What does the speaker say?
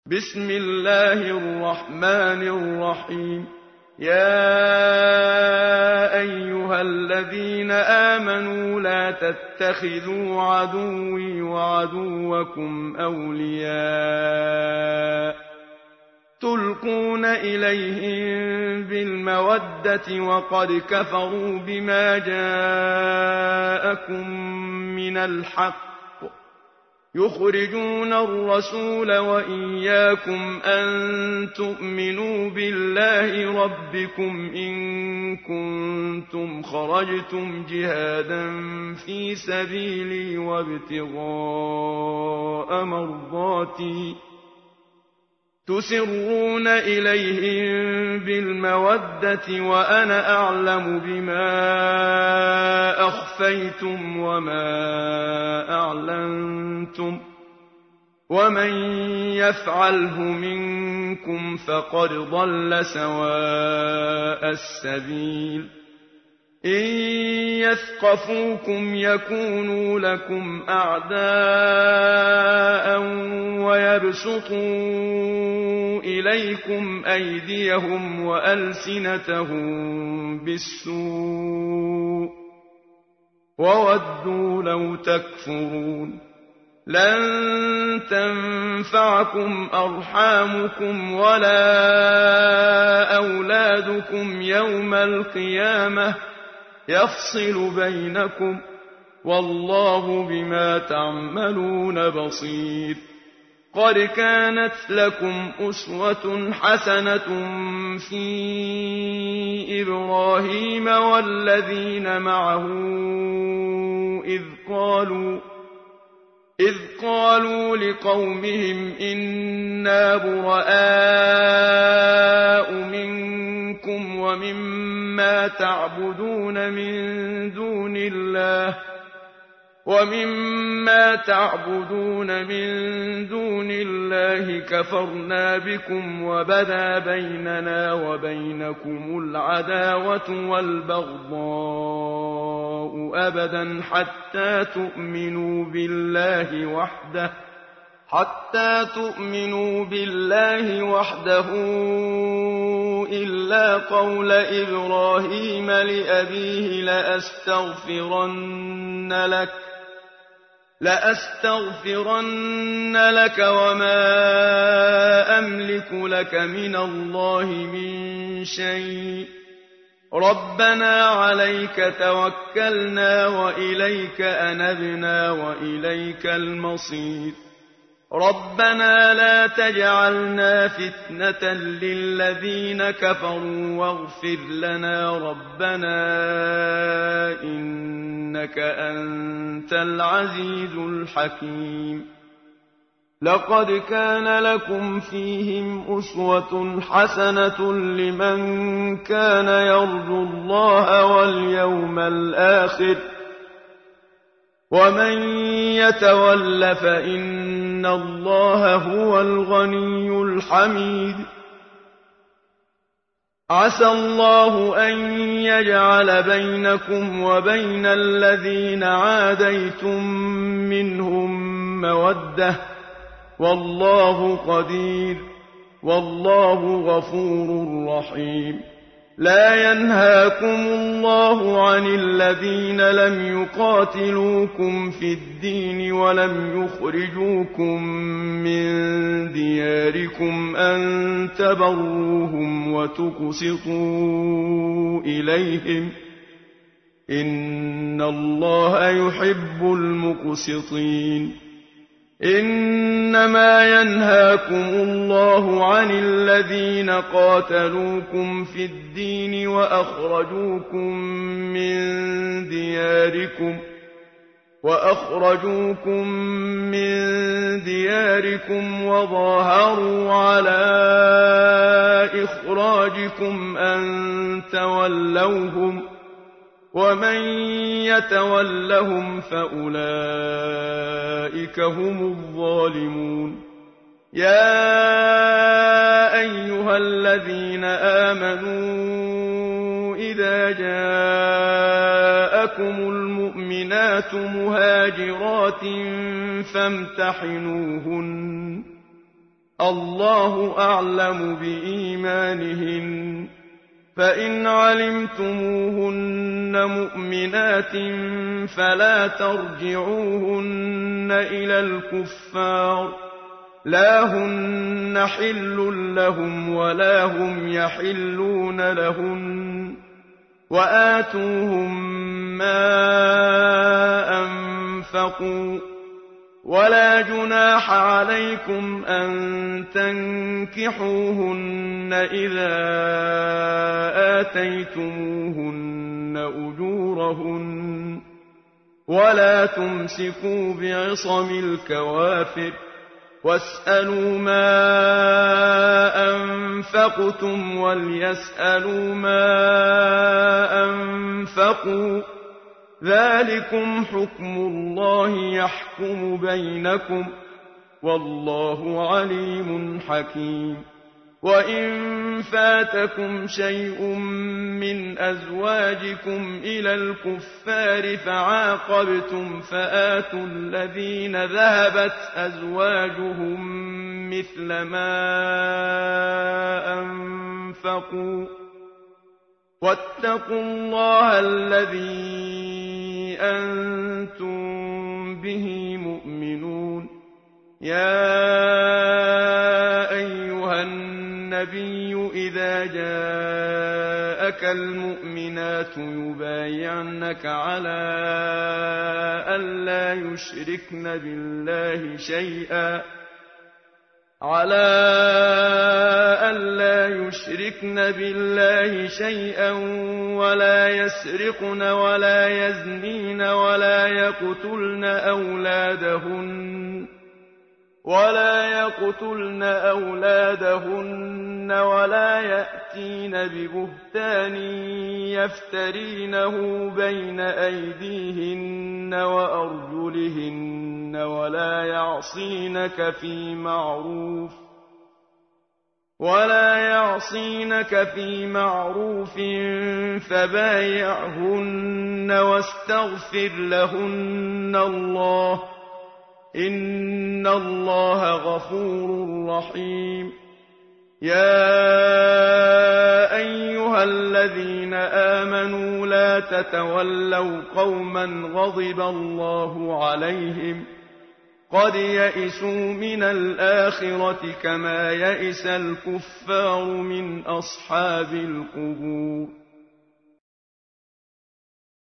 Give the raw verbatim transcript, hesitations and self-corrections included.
بسم الله الرحمن الرحيم. يا أيها الذين آمنوا لا تتخذوا عدوي وعدوكم أولياء تلقون إليهم بالمودة وقد كفروا بما جاءكم من الحق يخرجون الرسول وإياكم أن تؤمنوا بالله ربكم إن كنتم خرجتم جهادا في سبيلي وابتغاء مرضاتي تسرون إليهم بالمودة وأنا أعلم بما أخفيتم وما أعلنتم ومن يفعله منكم فقد ضل سواء السبيل. إن يثقفوكم يكونوا لكم أعداء ويبسطوا إليكم أيديهم وألسنتهم بالسوء وودوا لو تكفرون. لن تنفعكم أرحامكم ولا أولادكم يوم القيامة يفصل بينكم والله بما تعملون بصير. قد كانت لكم أسوة حسنة في إبراهيم والذين معه إذ قالوا إذ قالوا لقومهم إنا براء منكم ومما تعبدون من دون الله ومما تعبدون من دون الله كفرنا بكم وبدا بيننا وبينكم العداوة والبغضاء أبدا حتى تؤمنوا بالله وحده حتى تؤمنوا بالله وحده إلا قول إبراهيم لأبيه لأستغفرن لك لأستغفرن لك وما أملك لك من الله من شيء ربنا عليك توكلنا وإليك أنبنا وإليك المصير. ربنا لا تجعلنا فتنة للذين كفروا واغفر لنا ربنا إنك أنت العزيز الحكيم. لقد كان لكم فيهم أسوة حسنة لمن كان يرجو الله واليوم الآخر ومن يتول فإن الله هو الغني الحميد. عسى الله أن يجعل بينكم وبين الذين عاديتم منهم مودة والله قدير والله غفور رحيم. لا ينهاكم الله عن الذين لم يقاتلوكم في الدين ولم يخرجوكم من دياركم أن تبروهم وتقسطوا إليهم إن الله يحب المقسطين. إنما ينهاكم الله عن الذين قاتلوكم في الدين وأخرجوكم من دياركم وأخرجوكم من دياركم وظاهروا على إخراجكم أن تولوهم ومن يتولهم فأولئك هم الظالمون. يا أيها الذين آمنوا إذا جاءكم المؤمنات مهاجرات فامتحنوهن الله أعلم بإيمانهن فإن علمتموهن مؤمنات فلا ترجعوهن إلى الكفار لا هن حل لهم ولا هم يحلون لهن وآتوهم ما أنفقوا ولا جناح عليكم أن تنكحوهن إذا آتيتموهن أجورهن ولا تمسكوا بعصم الكوافر واسألوا ما أنفقتم وليسألوا ما أنفقوا ذلكم حكم الله يحكم بينكم والله عليم حكيم وإن فاتكم شيء من أزواجكم إلى الكفار فعاقبتم فآتوا الذين ذهبت أزواجهم مثل ما أنفقوا واتقوا الله الذي أنتم به مؤمنون يا أيها النبي إذا جاءك المؤمنات يبايعنك على ألا يشركن بالله شيئا على ألا يشركن بالله شيئا ولا يسرقن ولا يزنين ولا يقتلن أولادهن ولا يقتلن أولادهن ولا يأتين ببهتان يفترينه بين أيديهن وأرجلهن ولا يعصينك في معروف ولا يعصينك في معروف فبايعهن واستغفر لهن الله إن الله غفور رحيم يا أيها الذين آمنوا لا تتولوا قوما غضب الله عليهم قد يئسوا من الآخرة كما يئس الكفار من أصحاب القبور